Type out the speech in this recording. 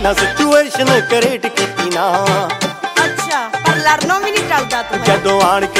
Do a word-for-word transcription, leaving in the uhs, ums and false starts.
ਪਹਿਲਾਂ situation create ਕੀਤੀ ਨਾ। ਅੱਛਾ, ਪਰ ਲੜਨੋਂ ਵੀ ਨਹੀਂ ਟਲਦਾ ਤੂੰ। ਜਦੋਂ ਆਣ ਕੇ